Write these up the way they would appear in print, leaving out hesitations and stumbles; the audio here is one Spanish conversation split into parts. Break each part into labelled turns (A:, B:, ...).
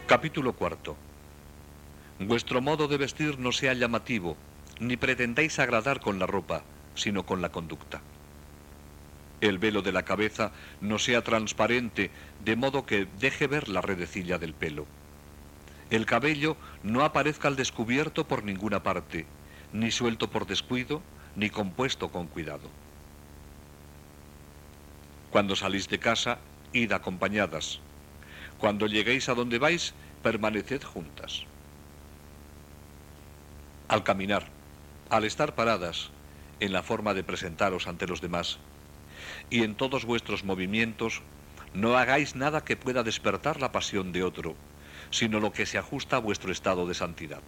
A: Capítulo cuarto. Vuestro modo de vestir no sea llamativo, ni pretendáis agradar con la ropa, sino con la conducta. El velo de la cabeza no sea transparente, de modo que deje ver la redecilla del pelo. El cabello no aparezca al descubierto por ninguna parte, ni suelto por descuido, ni compuesto con cuidado. Cuando salís de casa, id acompañadas. Cuando lleguéis a donde vais, permaneced juntas. Al caminar, al estar paradas, en la forma de presentaros ante los demás, y en todos vuestros movimientos, no hagáis nada que pueda despertar la pasión de otro, sino lo que se ajusta a vuestro estado de santidad.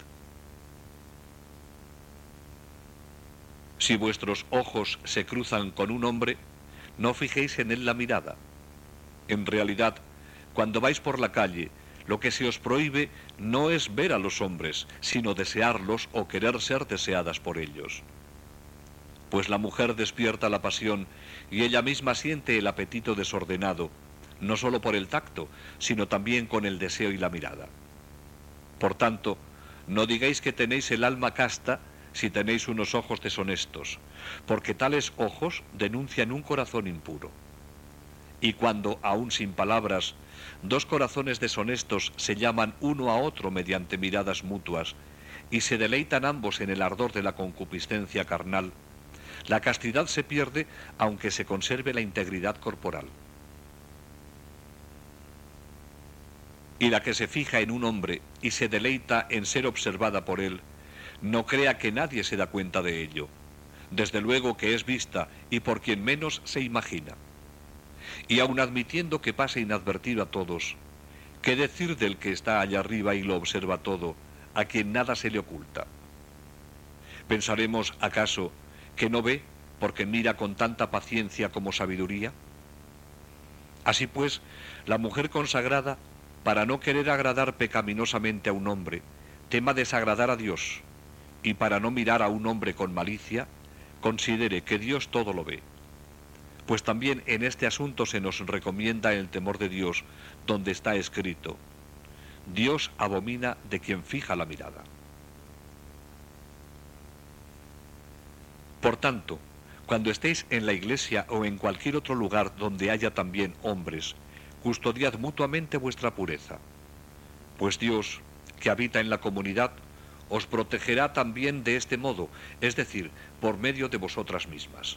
A: Si vuestros ojos se cruzan con un hombre, no fijéis en él la mirada. En realidad, cuando vais por la calle, lo que se os prohíbe no es ver a los hombres, sino desearlos o querer ser deseadas por ellos. Pues la mujer despierta la pasión y ella misma siente el apetito desordenado, no solo por el tacto, sino también con el deseo y la mirada. Por tanto, no digáis que tenéis el alma casta si tenéis unos ojos deshonestos, porque tales ojos denuncian un corazón impuro. Y cuando, aún sin palabras, dos corazones deshonestos se llaman uno a otro mediante miradas mutuas, y se deleitan ambos en el ardor de la concupiscencia carnal, la castidad se pierde aunque se conserve la integridad corporal. Y la que se fija en un hombre y se deleita en ser observada por él, no crea que nadie se da cuenta de ello. Desde luego que es vista y por quien menos se imagina. Y aun admitiendo que pase inadvertido a todos, ¿qué decir del que está allá arriba y lo observa todo, a quien nada se le oculta? ¿Pensaremos, acaso, que no ve porque mira con tanta paciencia como sabiduría? Así pues, la mujer consagrada, para no querer agradar pecaminosamente a un hombre, tema desagradar a Dios, y para no mirar a un hombre con malicia, considere que Dios todo lo ve. Pues también en este asunto se nos recomienda el temor de Dios, donde está escrito: Dios abomina de quien fija la mirada. Por tanto, cuando estéis en la iglesia o en cualquier otro lugar donde haya también hombres, custodiad mutuamente vuestra pureza, pues Dios, que habita en la comunidad, os protegerá también de este modo, es decir, por medio de vosotras mismas.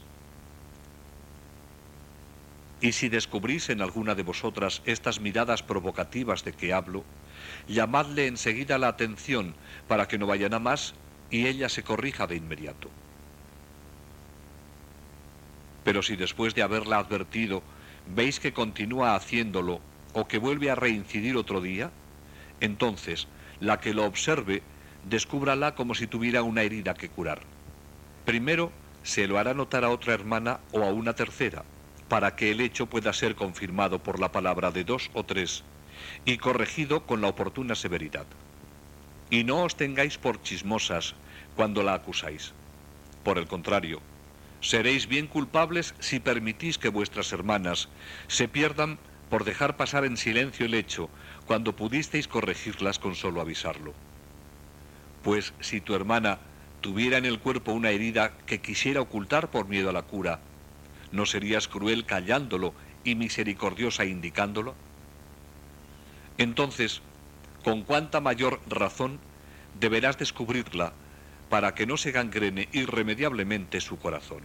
A: Y si descubrís en alguna de vosotras estas miradas provocativas de que hablo, llamadle enseguida la atención para que no vayan a más y ella se corrija de inmediato. Pero si después de haberla advertido veis que continúa haciéndolo o que vuelve a reincidir otro día, entonces la que lo observe descúbrala como si tuviera una herida que curar. Primero se lo hará notar a otra hermana o a una tercera, para que el hecho pueda ser confirmado por la palabra de 2 o 3 y corregido con la oportuna severidad. Y no os tengáis por chismosas cuando la acusáis. Por el contrario, seréis bien culpables si permitís que vuestras hermanas se pierdan por dejar pasar en silencio el hecho cuando pudisteis corregirlas con solo avisarlo. Pues si tu hermana tuviera en el cuerpo una herida que quisiera ocultar por miedo a la cura, ¿no serías cruel callándolo y misericordiosa indicándolo? Entonces, con cuánta mayor razón deberás descubrirla para que no se gangrene irremediablemente su corazón.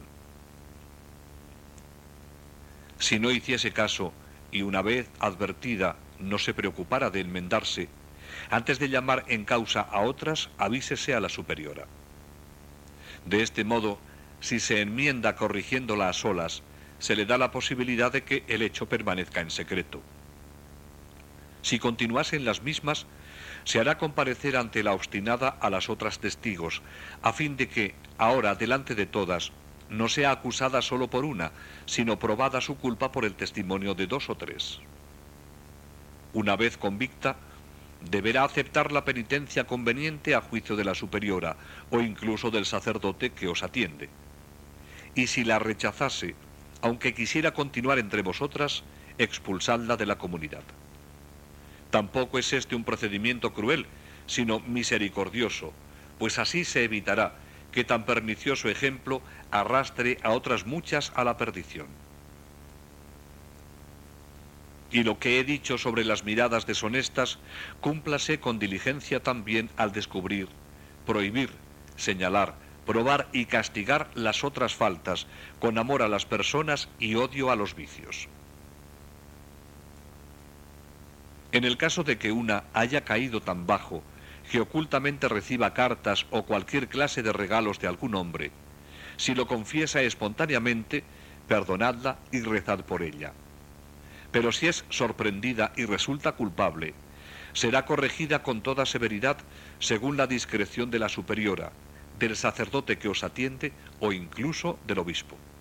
A: Si no hiciese caso y una vez advertida no se preocupara de enmendarse, antes de llamar en causa a otras, avísese a la superiora. De este modo, si se enmienda corrigiéndola a solas, se le da la posibilidad de que el hecho permanezca en secreto. Si continuasen las mismas, se hará comparecer ante la obstinada a las otras testigos, a fin de que, ahora delante de todas, no sea acusada solo por una, sino probada su culpa por el testimonio de 2 o 3. Una vez convicta, deberá aceptar la penitencia conveniente a juicio de la superiora o incluso del sacerdote que os atiende. Y si la rechazase, aunque quisiera continuar entre vosotras, expulsadla de la comunidad. Tampoco es este un procedimiento cruel, sino misericordioso, pues así se evitará que tan pernicioso ejemplo arrastre a otras muchas a la perdición. Y lo que he dicho sobre las miradas deshonestas, cúmplase con diligencia también al descubrir, prohibir, señalar, probar y castigar las otras faltas, con amor a las personas y odio a los vicios. En el caso de que una haya caído tan bajo, que ocultamente reciba cartas o cualquier clase de regalos de algún hombre, si lo confiesa espontáneamente, perdonadla y rezad por ella. Pero si es sorprendida y resulta culpable, será corregida con toda severidad según la discreción de la superiora, del sacerdote que os atiende o incluso del obispo.